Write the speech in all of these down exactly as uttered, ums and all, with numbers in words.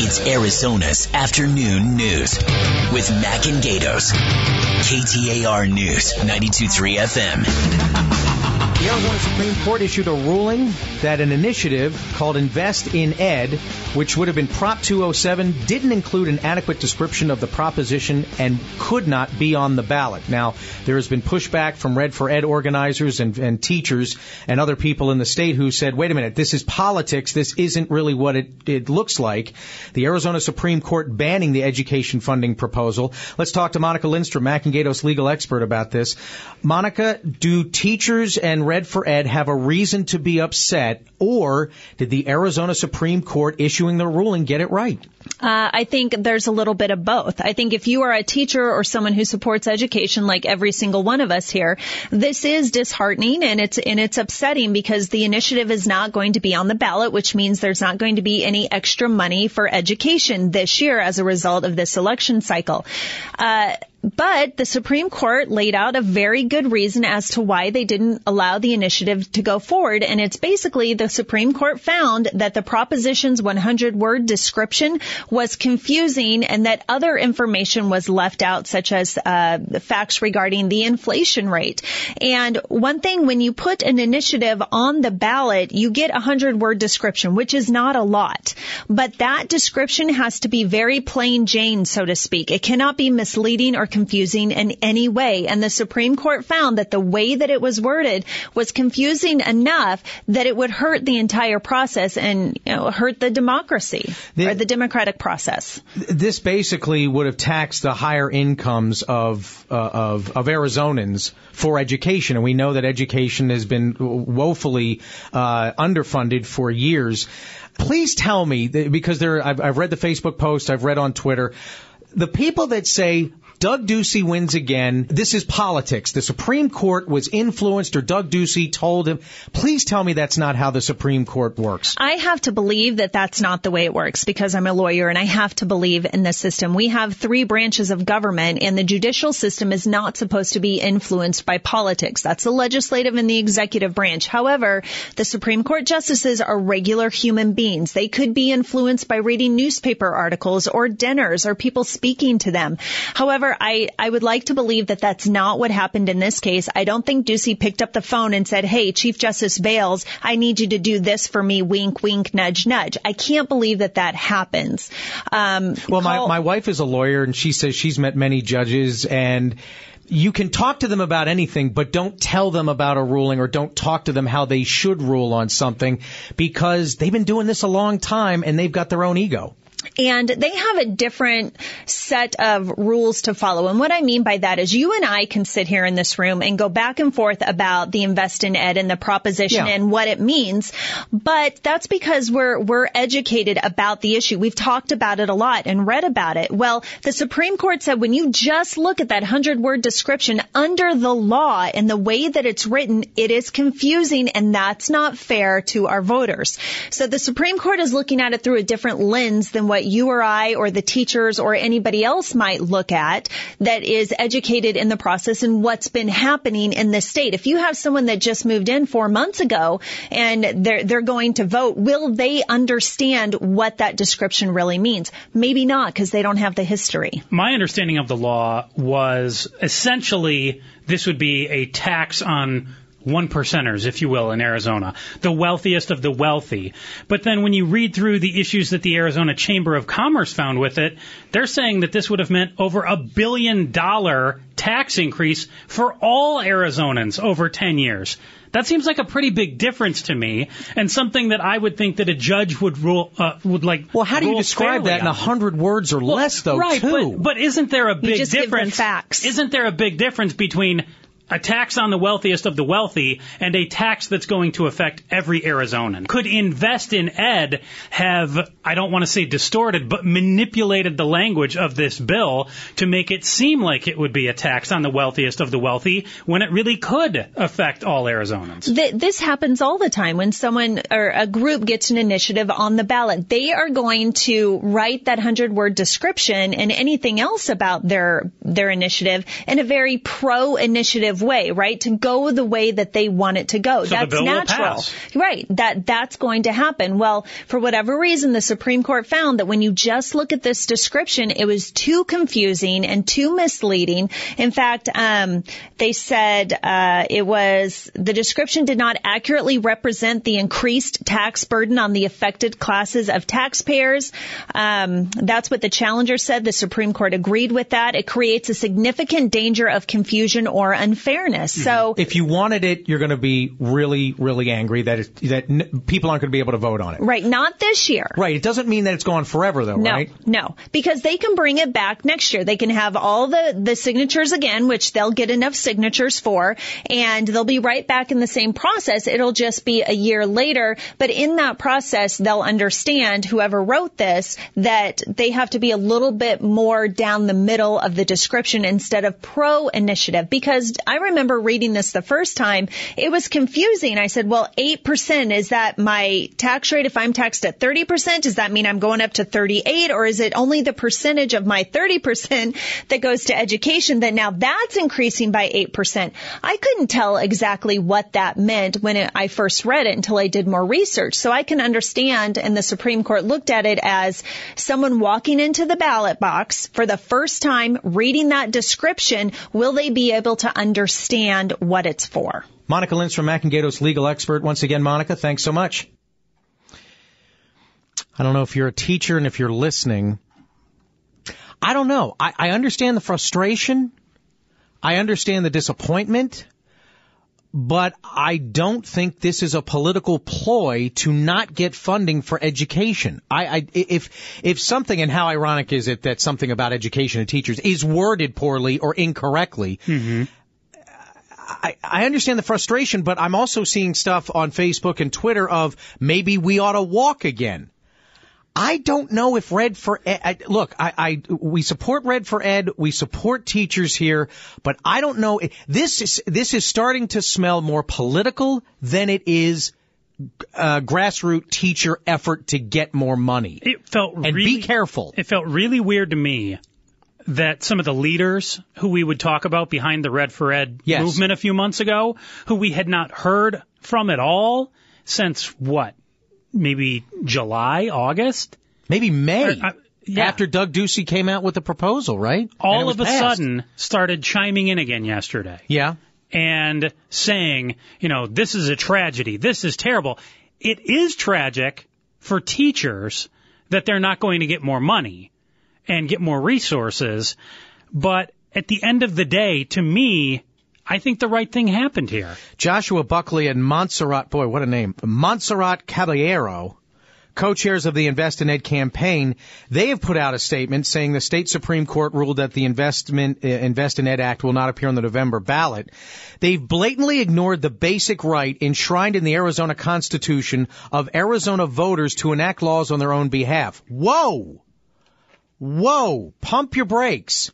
It's Arizona's afternoon news with Mac and Gatos. K T A R News, ninety-two point three F M. The Arizona Supreme Court issued a ruling that an initiative called Invest in Ed, which would have been Prop two oh seven, didn't include an adequate description of the proposition and could not be on the ballot. Now, there has been pushback from Red for Ed organizers and, and teachers and other people in the state who said, wait a minute, this is politics. This isn't really what it, it looks like. The Arizona Supreme Court banning the education funding proposal. Let's talk to Monica Lindstrom, Mac and Gatos legal expert, about this. Monica, do teachers and Red for Ed have a reason to be upset, or did the Arizona Supreme Court issuing the ruling get it right? Uh, I think there's a little bit of both. I think if you are a teacher or someone who supports education, like every single one of us here, this is disheartening and it's and it's upsetting because the initiative is not going to be on the ballot, which means there's not going to be any extra money for education this year as a result of this election cycle. Uh, But the Supreme Court laid out a very good reason as to why they didn't allow the initiative to go forward. And it's basically the Supreme Court found that the proposition's one hundred word description was confusing and that other information was left out, such as uh, the facts regarding the inflation rate. And one thing, when you put an initiative on the ballot, you get a one hundred word description, which is not a lot. But that description has to be very plain Jane, so to speak. It cannot be misleading or confusing in any way. And the Supreme Court found that the way that it was worded was confusing enough that it would hurt the entire process and, you know, hurt the democracy the, or the democratic process. This basically would have taxed the higher incomes of, uh, of, of Arizonans for education. And we know that education has been woefully uh, underfunded for years. Please tell me, because there, I've, I've read the Facebook post, I've read on Twitter, the people that say Doug Ducey wins again, this is politics. The Supreme Court was influenced, or Doug Ducey told him. Please tell me that's not how the Supreme Court works. I have to believe that that's not the way it works because I'm a lawyer and I have to believe in the system. We have three branches of government and the judicial system is not supposed to be influenced by politics. That's the legislative and the executive branch. However, the Supreme Court justices are regular human beings. They could be influenced by reading newspaper articles or dinners or people speaking to them. However, I, I would like to believe that that's not what happened in this case. I don't think Ducey picked up the phone and said, hey, Chief Justice Bales, I need you to do this for me, wink, wink, nudge, nudge. I can't believe that that happens. Um, well, call- my, my wife is a lawyer, and she says she's met many judges, and you can talk to them about anything, but don't tell them about a ruling or don't talk to them how they should rule on something because they've been doing this a long time, and they've got their own ego. And they have a different set of rules to follow. And what I mean by that is you and I can sit here in this room and go back and forth about the Invest in Ed and the proposition yeah. and what it means. But that's because we're we're educated about the issue. We've talked about it a lot and read about it. Well, the Supreme Court said when you just look at that one hundred word description under the law and the way that it's written, it is confusing, and that's not fair to our voters. So the Supreme Court is looking at it through a different lens than what you or I or the teachers or anybody else might look at that is educated in the process and what's been happening in this state. If you have someone that just moved in four months ago and they're they're going to vote, will they understand what that description really means? Maybe not, because they don't have the history. My understanding of the law was essentially this would be a tax on one percenters, if you will, in Arizona, the wealthiest of the wealthy. But then when you read through the issues that the Arizona Chamber of Commerce found with it, they're saying that this would have meant over a billion dollar tax increase for all Arizonans over ten years. That seems like a pretty big difference to me, and something that I would think that a judge would rule uh, would like. Well, how do you describe that in a hundred words or well, less, though? Right, too? But, but isn't there a big you just difference? Give the facts. Isn't there a big difference between a tax on the wealthiest of the wealthy and a tax that's going to affect every Arizonan? Could Invest in Ed have, I don't want to say distorted, but manipulated the language of this bill to make it seem like it would be a tax on the wealthiest of the wealthy when it really could affect all Arizonans? Th- this happens all the time when someone or a group gets an initiative on the ballot. They are going to write that hundred-word description and anything else about their their initiative in a very pro-initiative of way, right? To go the way that they want it to go. So that's the bill natural. will pass. Right. That that's going to happen. Well, for whatever reason, the Supreme Court found that when you just look at this description, it was too confusing and too misleading. In fact, um, they said uh, it was the description did not accurately represent the increased tax burden on the affected classes of taxpayers. Um, that's what the challenger said. The Supreme Court agreed with that. It creates a significant danger of confusion or unfairness. Mm-hmm. So, if you wanted it, you're going to be really, really angry that it, that n- people aren't going to be able to vote on it. Right. Not this year. Right. It doesn't mean that it's gone forever, though, no, right? No, because they can bring it back next year. They can have all the, the signatures again, which they'll get enough signatures for, and they'll be right back in the same process. It'll just be a year later. But in that process, they'll understand, whoever wrote this, that they have to be a little bit more down the middle of the description instead of pro-initiative. Because I remember reading this the first time, it was confusing. I said, well, eight percent, is that my tax rate? If I'm taxed at thirty percent, does that mean I'm going up to thirty-eight? Or is it only the percentage of my thirty percent that goes to education that now that's increasing by eight percent? I couldn't tell exactly what that meant when it, I first read it until I did more research. So I can understand, and the Supreme Court looked at it as someone walking into the ballot box for the first time, reading that description, will they be able to understand what it's for? Monica Lintz from Mac and Gatos legal expert. Once again, Monica, thanks so much. I don't know if you're a teacher and if you're listening. I don't know. I, I understand the frustration. I understand the disappointment. But I don't think this is a political ploy to not get funding for education. I, I, if, if something, and how ironic is it that something about education and teachers is worded poorly or incorrectly, mm-hmm. I, I understand the frustration, but I'm also seeing stuff on Facebook and Twitter of maybe we ought to walk again. I don't know if Red for Ed, look, I, I, we support Red for Ed, we support teachers here, but I don't know, this is, this is starting to smell more political than it is uh, grassroots teacher effort to get more money. It felt and really, be careful. It felt really weird to me that some of the leaders who we would talk about behind the Red for Ed yes. movement a few months ago, who we had not heard from at all since what? Maybe July, August? Maybe May. Or, uh, yeah. After Doug Ducey came out with the proposal, right? All of a passed. sudden started chiming in again yesterday. Yeah. And saying, you know, this is a tragedy. This is terrible. It is tragic for teachers that they're not going to get more money and get more resources. But at the end of the day, to me, I think the right thing happened here. Joshua Buckley and Montserrat, boy, what a name, Montserrat Caballero, co-chairs of the Invest in Ed campaign, they have put out a statement saying the state Supreme Court ruled that the Investment uh, Invest in Ed Act will not appear on the November ballot. They've blatantly ignored the basic right enshrined in the Arizona Constitution of Arizona voters to enact laws on their own behalf. Whoa! Whoa! Pump your brakes.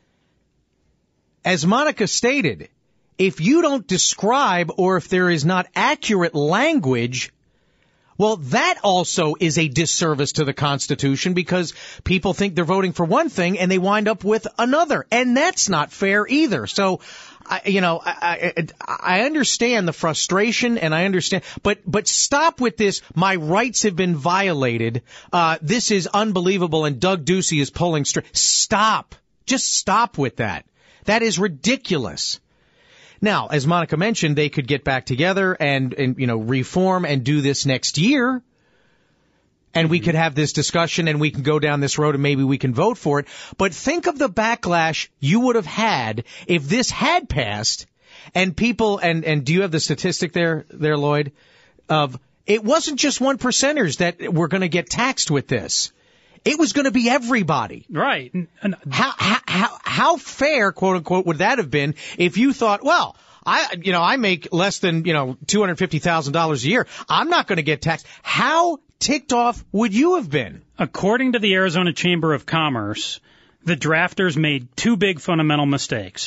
As Monica stated, if you don't describe or if there is not accurate language, well, that also is a disservice to the Constitution because people think they're voting for one thing and they wind up with another. And that's not fair either. So, I, you know, I, I, I understand the frustration and I understand, but, but stop with this. My rights have been violated. Uh, this is unbelievable and Doug Ducey is pulling straight. Stop. Just stop with that. That is ridiculous. Now, as Monica mentioned, they could get back together and, and, you know, reform and do this next year. And we could have this discussion and we can go down this road and maybe we can vote for it. But think of the backlash you would have had if this had passed and people, and, and do you have the statistic there, there, Lloyd, of it wasn't just one percenters that were going to get taxed with this. It was going to be everybody. Right. And how, how, how fair, quote unquote, would that have been if you thought, well, I, you know, I make less than, you know, two hundred fifty thousand dollars a year. I'm not going to get taxed. How ticked off would you have been? According to the Arizona Chamber of Commerce, the drafters made two big fundamental mistakes.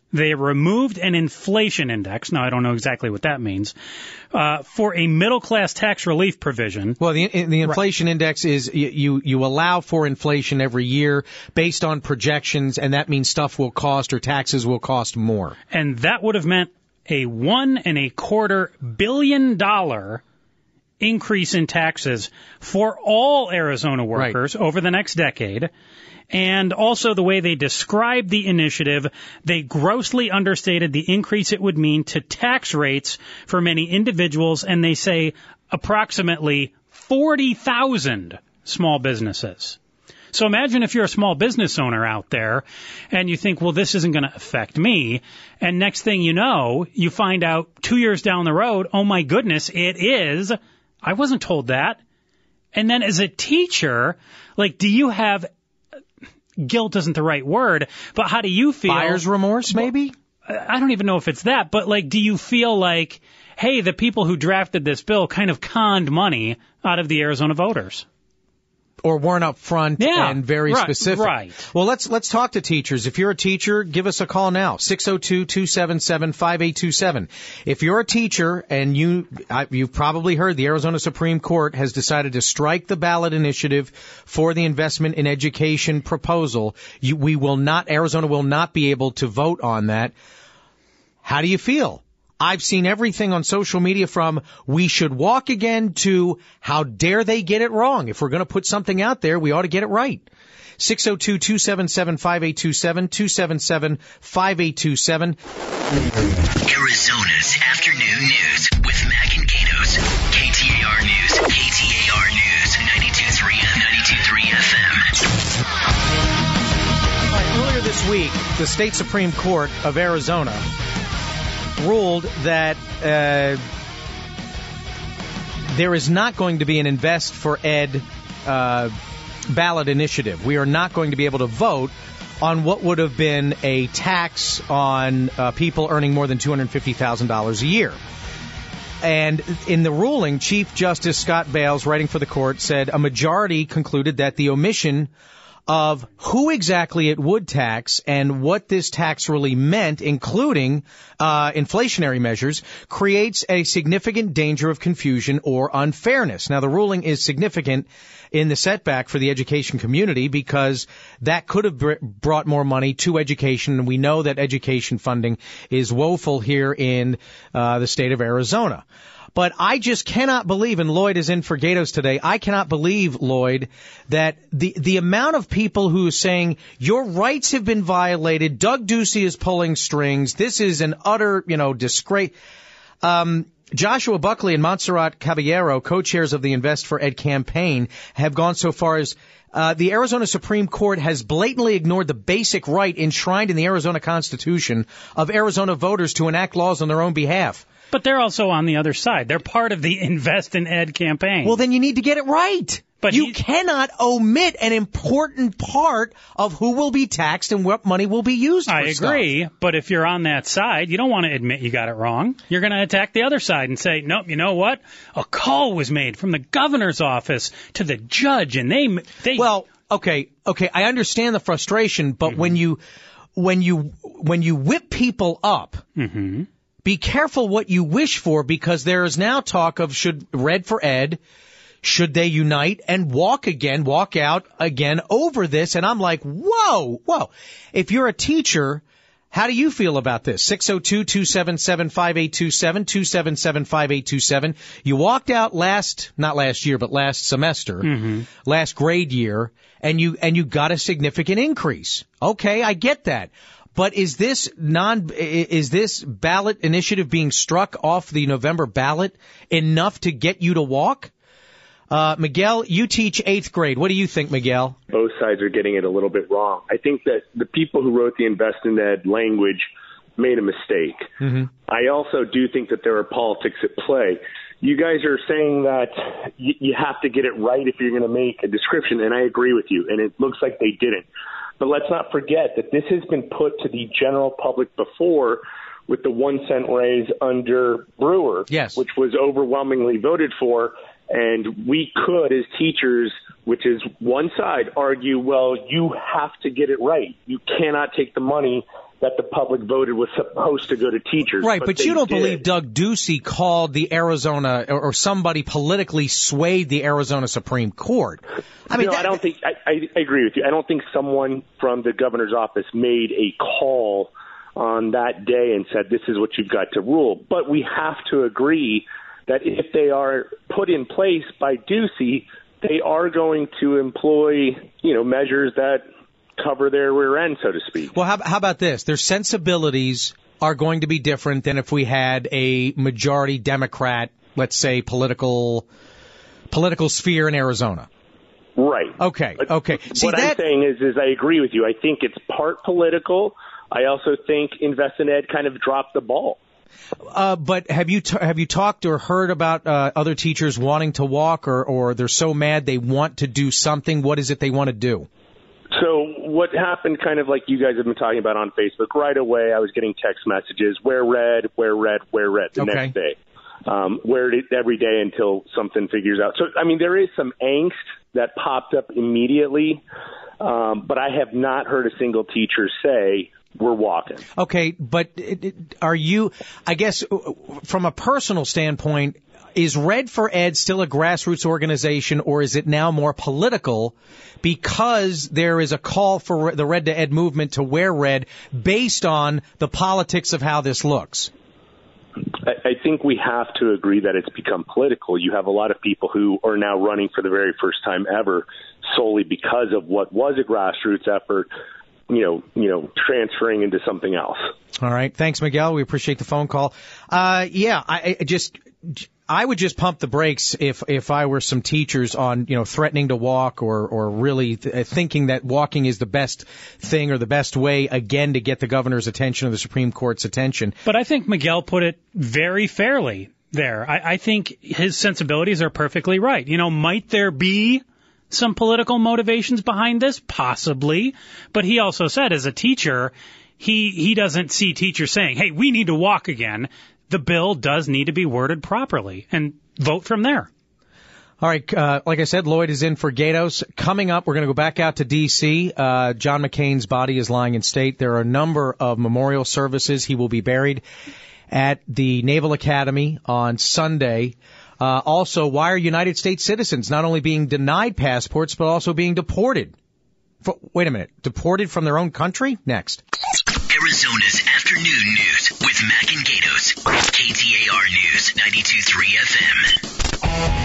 they removed an inflation index. Now, I don't know exactly what that means, uh, for a middle-class tax relief provision. Well, the the inflation right. index is you you allow for inflation every year based on projections, and that means stuff will cost or taxes will cost more. And that would have meant a one and a quarter billion dollar increase in taxes for all Arizona workers right. over the next decade. And also the way they described the initiative, they grossly understated the increase it would mean to tax rates for many individuals, and they say approximately forty thousand small businesses. So imagine if you're a small business owner out there and you think, well, this isn't going to affect me. And next thing you know, you find out two years down the road, oh, my goodness, it is. I wasn't told that. And then as a teacher, like, do you have guilt isn't the right word, but how do you feel? Buyer's remorse, maybe? I don't even know if it's that, but like, do you feel like, hey, the people who drafted this bill kind of conned money out of the Arizona voters? Or weren't up front yeah, and very right, specific. Right. Well, let's let's talk to teachers. If you're a teacher, give us a call now, six oh two, two seven seven, five eight two seven. If you're a teacher and you, I, you've probably heard the Arizona Supreme Court has decided to strike the ballot initiative for the investment in education proposal. You, we will not, Arizona will not be able to vote on that. How do you feel? I've seen everything on social media from we should walk again to how dare they get it wrong. If we're going to put something out there, we ought to get it right. six oh two, two seven seven, five eight two seven, two seven seven, five eight two seven. Arizona's Afternoon News with Mac and Gatos. K T A R News, K T A R News, ninety-two point three and ninety-two point three F M. All right, earlier this week, the state Supreme Court of Arizona ruled that uh, there is not going to be an Invest for Ed uh, ballot initiative. We are not going to be able to vote on what would have been a tax on uh, people earning more than two hundred fifty thousand dollars a year. And in the ruling, Chief Justice Scott Bales, writing for the court, said a majority concluded that the omission of who exactly it would tax and what this tax really meant, including uh, inflationary measures, creates a significant danger of confusion or unfairness. Now, the ruling is significant in the setback for the education community because that could have br- brought more money to education, and we know that education funding is woeful here in uh, the state of Arizona. But I just cannot believe, and Lloyd is in for Gatos today, I cannot believe, Lloyd, that the the amount of people who are saying your rights have been violated, Doug Ducey is pulling strings, this is an utter, you know, disgrace. Um, Joshua Buckley and Montserrat Caballero, co-chairs of the Invest for Ed campaign, have gone so far as uh, the Arizona Supreme Court has blatantly ignored the basic right enshrined in the Arizona Constitution of Arizona voters to enact laws on their own behalf. But they're also on the other side. They're part of the Invest in Ed campaign. Well, then you need to get it right. But you he, cannot omit an important part of who will be taxed and what money will be used for I agree, stuff. But if you're on that side, you don't want to admit you got it wrong. You're going to attack the other side and say, nope, you know what? A call was made from the governor's office to the judge, and they... they well, okay, okay, I understand the frustration, but mm-hmm. when you when you when you whip people up... Mm-hmm. Be careful what you wish for, because there is now talk of should Red for Ed, should they unite and walk again, walk out again over this? And I'm like, whoa, whoa. If you're a teacher, how do you feel about this? six oh two, two seven seven, five eight two seven, two seven seven, five eight two seven. You walked out last, not last year, but last semester, mm-hmm. last grade year, and you, and you got a significant increase. Okay, I get that. But is this non, is this ballot initiative being struck off the November ballot enough to get you to walk? Uh, Miguel, you teach eighth grade. What do you think, Miguel? Both sides are getting it a little bit wrong. I think that the people who wrote the Invest in Ed language made a mistake. Mm-hmm. I also do think that there are politics at play. You guys are saying that you, you have to get it right if you're going to make a description, and I agree with you, and it looks like they didn't. But let's not forget that this has been put to the general public before with the one cent raise under Brewer, yes. which was overwhelmingly voted for. And we could, as teachers, which is one side, argue, well, you have to get it right. You cannot take the money that the public voted was supposed to go to teachers. Right, but, but you don't did. believe Doug Ducey called the Arizona, or, or somebody politically swayed the Arizona Supreme Court. I mean, no, that, I don't think, I, I agree with you. I don't think someone from the governor's office made a call on that day and said, this is what you've got to rule. But we have to agree that if they are put in place by Ducey, they are going to employ, you know, measures that cover their rear end, so to speak. Well, how, how about this? Their sensibilities are going to be different than if we had a majority Democrat, let's say, political political sphere in Arizona. Right. Okay. But okay. See, what that... I'm saying is, is I agree with you. I think it's part political. I also think Invest in Ed kind of dropped the ball. Uh, but have you t- have you talked or heard about uh, other teachers wanting to walk, or, or they're so mad they want to do something? What is it they want to do? So what happened, kind of like you guys have been talking about on Facebook, right away I was getting text messages, wear red, wear red, wear red the okay. next day. Um, wear it every day until something figures out. So, I mean, there is some angst that popped up immediately, um, but I have not heard a single teacher say, we're walking. Okay, but are you, I guess, from a personal standpoint, is Red for Ed still a grassroots organization, or is it now more political because there is a call for the Red to Ed movement to wear red based on the politics of how this looks? I think we have to agree that it's become political. You have a lot of people who are now running for the very first time ever solely because of what was a grassroots effort, you know, you know, transferring into something else. All right. Thanks, Miguel. We appreciate the phone call. Uh, yeah, I, I just, I would just pump the brakes if, if I were some teachers on, you know, threatening to walk or, or really th- thinking that walking is the best thing or the best way, again, to get the governor's attention or the Supreme Court's attention. But I think Miguel put it very fairly there. I, I think his sensibilities are perfectly right. You know, might there be some political motivations behind this? Possibly. But he also said, as a teacher, he he doesn't see teachers saying, hey, we need to walk again. The bill does need to be worded properly, and vote from there. All right. Uh, like I said, Lloyd is in for Gatos. Coming up, we're going to go back out to D C. Uh, John McCain's body is lying in state. There are a number of memorial services. He will be buried at the Naval Academy on Sunday. Uh, also, why are United States citizens not only being denied passports, but also being deported? For, wait a minute. Deported from their own country? Next. Arizona's afternoon news with Mac and Gatos. K T A R News, ninety-two point three F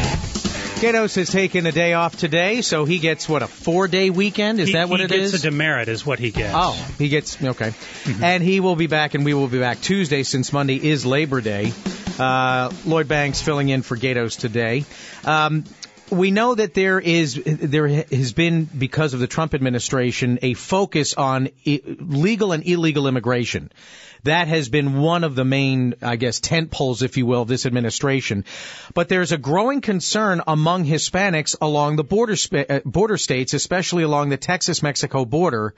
M. Gatos has taken a day off today, so he gets, what, a four-day weekend? Is he, that what it is? He gets a demerit is what he gets. Oh, he gets, okay. Mm-hmm. And he will be back, and we will be back Tuesday, since Monday is Labor Day. Uh, Lloyd Banks filling in for Gatos today. Um, we know that there is, there has been, because of the Trump administration, a focus on I- legal and illegal immigration. That has been one of the main, I guess, tent poles, if you will, of this administration. But there's a growing concern among Hispanics along the border, sp- uh, border states, especially along the Texas-Mexico border,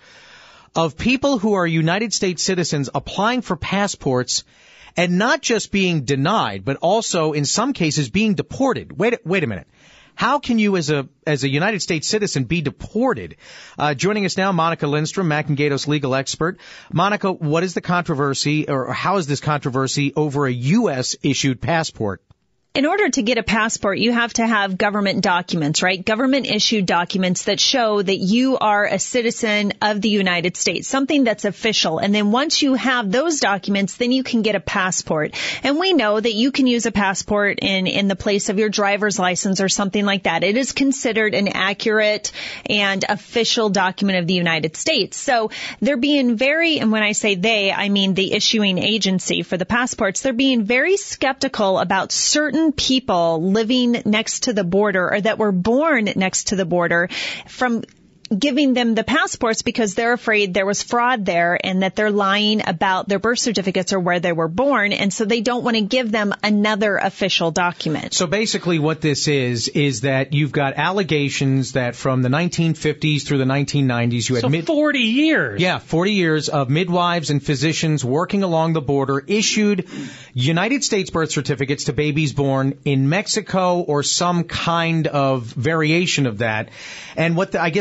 of people who are United States citizens applying for passports and not just being denied, but also in some cases being deported. Wait, wait a minute. How can you, as a as a United States citizen, be deported? Uh, joining us now, Monica Lindstrom, Mac and Gatos legal expert. Monica, what is the controversy, or how is this controversy over a U S issued passport? In order to get a passport, you have to have government documents, right? Government issued documents that show that you are a citizen of the United States, something that's official. And then once you have those documents, then you can get a passport. And we know that you can use a passport in, in the place of your driver's license or something like that. It is considered an accurate and official document of the United States. So they're being very, and when I say they, I mean the issuing agency for the passports, they're being very skeptical about certain people living next to the border or that were born next to the border from giving them the passports because they're afraid there was fraud there and that they're lying about their birth certificates or where they were born. And so they don't want to give them another official document. So basically what this is, is that you've got allegations that from the nineteen fifties through the nineteen nineties, you had so mid- forty years. Yeah, forty years of midwives and physicians working along the border issued United States birth certificates to babies born in Mexico or some kind of variation of that. And what the, I guess what they're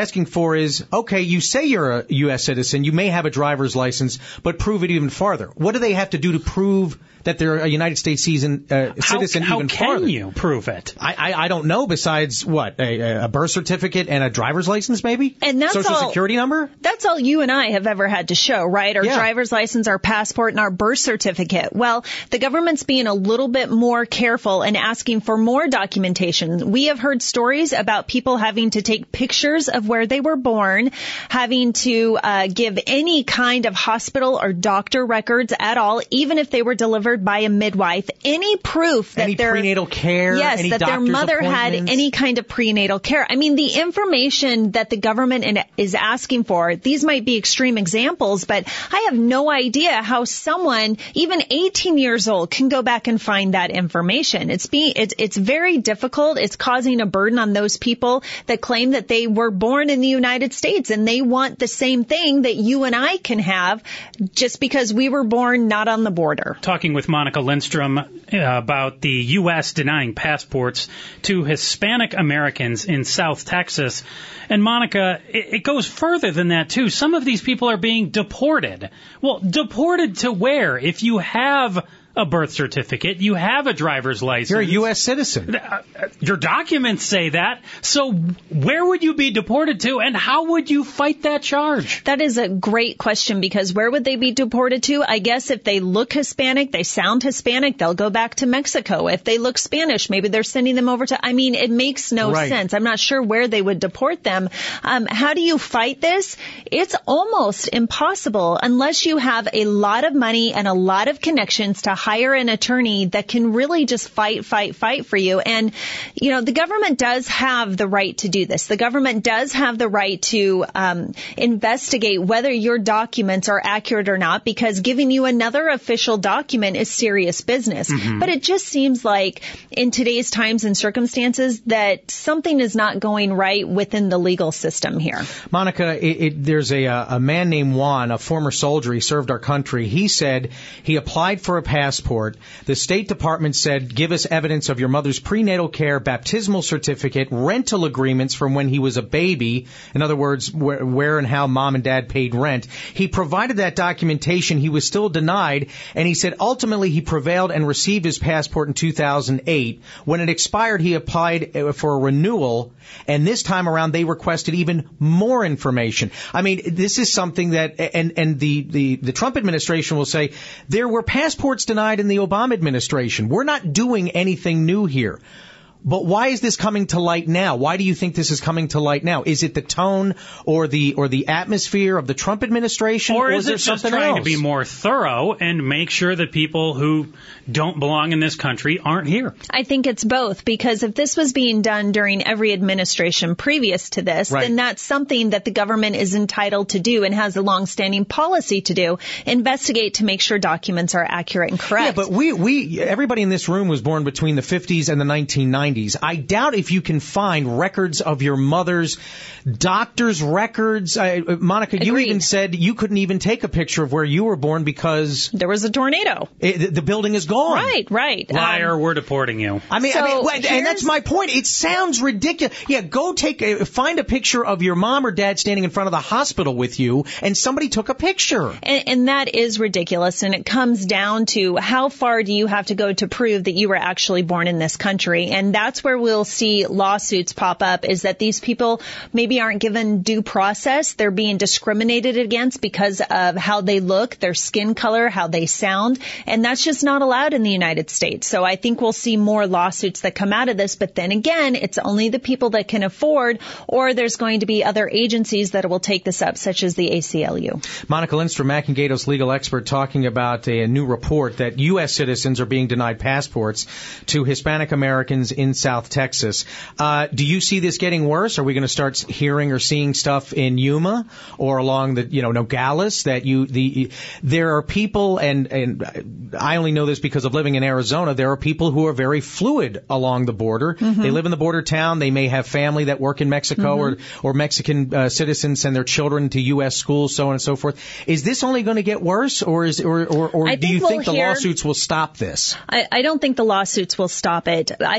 asking for is, okay, you say you're a U S citizen, you may have a driver's license, but prove it even farther. What do they have to do to prove that they're a United States season, uh, citizen how, even how farther? How can you prove it? I, I, I don't know, besides, what, a, a birth certificate and a driver's license, maybe? And that's Social all, Security number? That's all you and I have ever had to show, right? Our yeah. driver's license, our passport, and our birth certificate. Well, the government's being a little bit more careful and asking for more documentation. We have heard stories about people having to take pictures of where they were born, having to uh, give any kind of hospital or doctor records at all, even if they were delivered by a midwife, any proof that any their prenatal care, yes, any that their mother had appointments? any kind of prenatal care. I mean, the information that the government in, is asking for, these might be extreme examples, but I have no idea how someone, even eighteen years old, can go back and find that information. It's being, it's, it's very difficult. It's causing a burden on those people that claim that they were born in the United States and they want the same thing that you and I can have just because we were born not on the border. Talking with Monica Lindstrom uh, about the U S denying passports to Hispanic Americans in South Texas. And Monica, it, it goes further than that, too. Some of these people are being deported. Well, deported to where? If you have a birth certificate, you have a driver's license. You're a U S citizen. Uh, your documents say that. So where would you be deported to, and how would you fight that charge? That is a great question, because where would they be deported to? I guess if they look Hispanic, they sound Hispanic, they'll go back to Mexico. If they look Spanish, maybe they're sending them over to, I mean, it makes no right. sense. I'm not sure where they would deport them. Um, how do you fight this? It's almost impossible unless you have a lot of money and a lot of connections to hire an attorney that can really just fight, fight, fight for you. And, you know, the government does have the right to do this. The government does have the right to um, investigate whether your documents are accurate or not, because giving you another official document is serious business. Mm-hmm. But it just seems like in today's times and circumstances that something is not going right within the legal system here. Monica, it, it, there's a, a man named Juan, a former soldier. He served our country. He said he applied for a passport. The State Department said, give us evidence of your mother's prenatal care, baptismal certificate, rental agreements from when he was a baby. In other words, where, where and how mom and dad paid rent. He provided that documentation. He was still denied. And he said ultimately he prevailed and received his passport in two thousand eight. When it expired, he applied for a renewal. And this time around, they requested even more information. I mean, this is something that, and, and the, the, the Trump administration will say, there were passports denied in the Obama administration. We're not doing anything new here. But why is this coming to light now? Why do you think this is coming to light now? Is it the tone or the or the atmosphere of the Trump administration, or, or is, is there it just something trying else? to be more thorough and make sure that people who don't belong in this country aren't here? I think it's both, because if this was being done during every administration previous to this, right. then that's something that the government is entitled to do and has a longstanding policy to do: investigate to make sure documents are accurate and correct. Yeah, but we we everybody in this room was born between the fifties and the nineteen nineties. I doubt if you can find records of your mother's doctor's records. Uh, Monica, Agreed. You even said you couldn't even take a picture of where you were born because there was a tornado. It, the building is gone. Right, right. Liar, Um, we're deporting you. I mean, so I mean, and that's my point. It sounds ridiculous. Yeah, go take a, find a picture of your mom or dad standing in front of the hospital with you, and somebody took a picture. And, and that is ridiculous. And it comes down to how far do you have to go to prove that you were actually born in this country? And that's where we'll see lawsuits pop up, is that these people maybe aren't given due process. They're being discriminated against because of how they look, their skin color, how they sound. And that's just not allowed in the United States. So I think we'll see more lawsuits that come out of this. But then again, it's only the people that can afford, or there's going to be other agencies that will take this up, such as the A C L U. Monica Lindstrom, Mac and Gatos legal expert, talking about a, a new report that U S citizens are being denied passports to Hispanic Americans in South Texas. Uh, do you see this getting worse? Are we going to start hearing or seeing stuff in Yuma or along the, you know, Nogales that you, the, there are people, and, and I only know this because of living in Arizona, there are people who are very fluid along the border. Mm-hmm. They live in the border town. They may have family that work in Mexico, mm-hmm. or, or Mexican uh, citizens send their children to U S schools, so on and so forth. Is this only going to get worse, or is, or, or, or do think you we'll think the hear, lawsuits will stop this? I, I don't think the lawsuits will stop it. I think we'll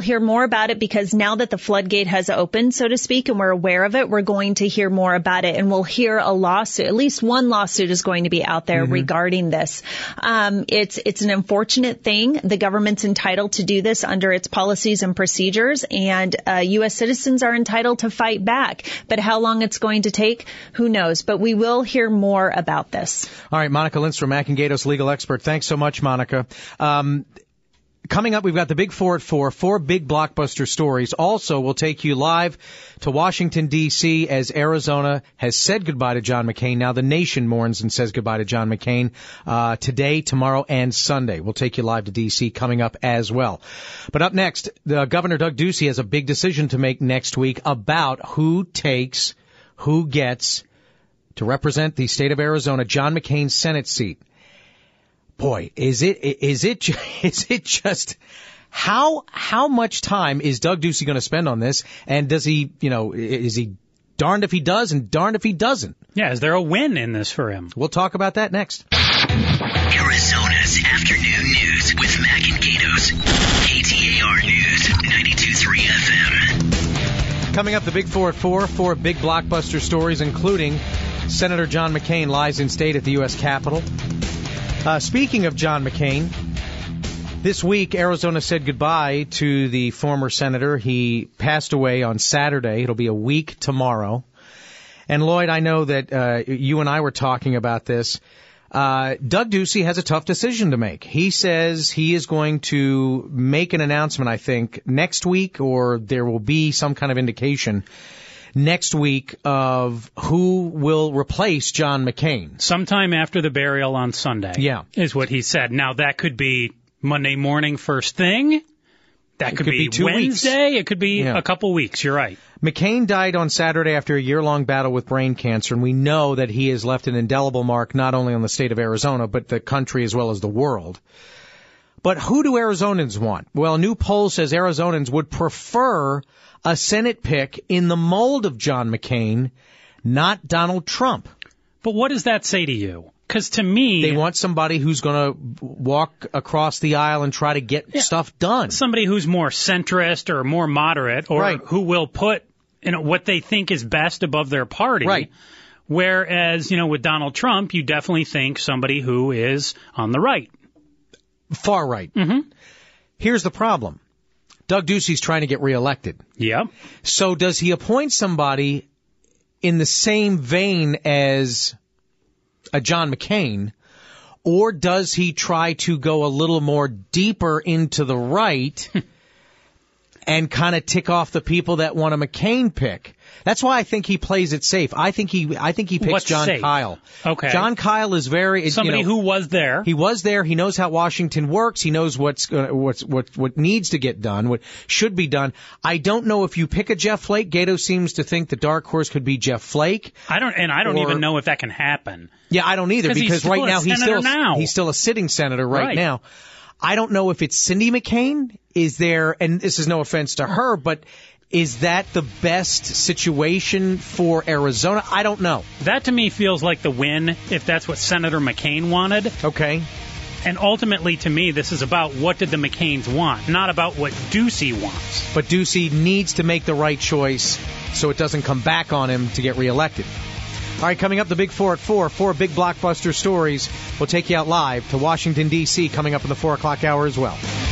hear more about it because now that the floodgate has opened, so to speak, and we're aware of it, we're going to hear more about it, and we'll hear a lawsuit. At least one lawsuit is going to be out there mm-hmm. regarding this. Um, it's it's an unfortunate thing. The government's entitled to do this under its policies and procedures, and uh, U S citizens are entitled to fight back. But how long it's going to take, who knows? But we will hear more about this. All right, Monica Lindstrom, Mac and Gatos legal expert. Thanks so much, Monica. Um, Coming up, we've got the Big Four at four, four big blockbuster stories. Also, we'll take you live to Washington, D C as Arizona has said goodbye to John McCain. Now the nation mourns and says goodbye to John McCain uh, today, tomorrow, and Sunday. We'll take you live to D C coming up as well. But up next, the Governor Doug Ducey has a big decision to make next week about who takes, who gets to represent the state of Arizona, John McCain's Senate seat. Boy, is it is it is it just how how much time is Doug Ducey going to spend on this? And does he, you know, is he darned if he does and darned if he doesn't? Yeah, is there a win in this for him? We'll talk about that next. Arizona's afternoon news with Mac and Gatos. K T A R News, ninety-two point three F M. Coming up, the Big Four at four, four big blockbuster stories, including Senator John McCain lies in state at the U S Capitol. Uh, speaking of John McCain, this week Arizona said goodbye to the former senator. He passed away on Saturday. It'll be a week tomorrow. And Lloyd, I know that uh, you and I were talking about this. Uh, Doug Ducey has a tough decision to make. He says he is going to make an announcement, I think, next week, or there will be some kind of indication next week of who will replace John McCain. Sometime after the burial on Sunday. Yeah. Is what he said. Now, that could be Monday morning first thing. That could, could be, be two Wednesday. weeks. It could be yeah. a couple weeks. You're right. McCain died on Saturday after a year-long battle with brain cancer, and we know that he has left an indelible mark not only on the state of Arizona, but the country as well as the world. But who do Arizonans want? Well, a new poll says Arizonans would prefer a Senate pick in the mold of John McCain, not Donald Trump. But what does that say to you? Because to me... They want somebody who's going to walk across the aisle and try to get yeah, stuff done. Somebody who's more centrist or more moderate, or right. who will put you know, what they think is best above their party. Right. Whereas, you know, with Donald Trump, you definitely think somebody who is on the right. Far right. Mm-hmm. Here's the problem. Doug Ducey's trying to get reelected. Yeah. So does he appoint somebody in the same vein as a John McCain, or does he try to go a little more deeper into the right and kind of tick off the people that want a McCain pick? That's why I think he plays it safe. I think he, I think he picks What's John safe? Kyle. Okay. John Kyle is very somebody you know, who was there. He was there. He knows how Washington works. He knows what's uh, what's what what needs to get done, what should be done. I don't know if you pick a Jeff Flake. Gato seems to think the dark horse could be Jeff Flake. I don't, and I don't or, even know if that can happen. Yeah, I don't either because right now he's still now. he's still a sitting senator right, right now. I don't know if it's Cindy McCain. Is there? And this is no offense to her, but. Is that the best situation for Arizona? I don't know. That to me feels like the win, if that's what Senator McCain wanted. Okay. And ultimately, to me, this is about what did the McCains want, not about what Ducey wants. But Ducey needs to make the right choice so it doesn't come back on him to get reelected. All right, coming up, the Big Four at four, four big blockbuster stories. We'll take you out live to Washington, D C, coming up in the four o'clock hour as well.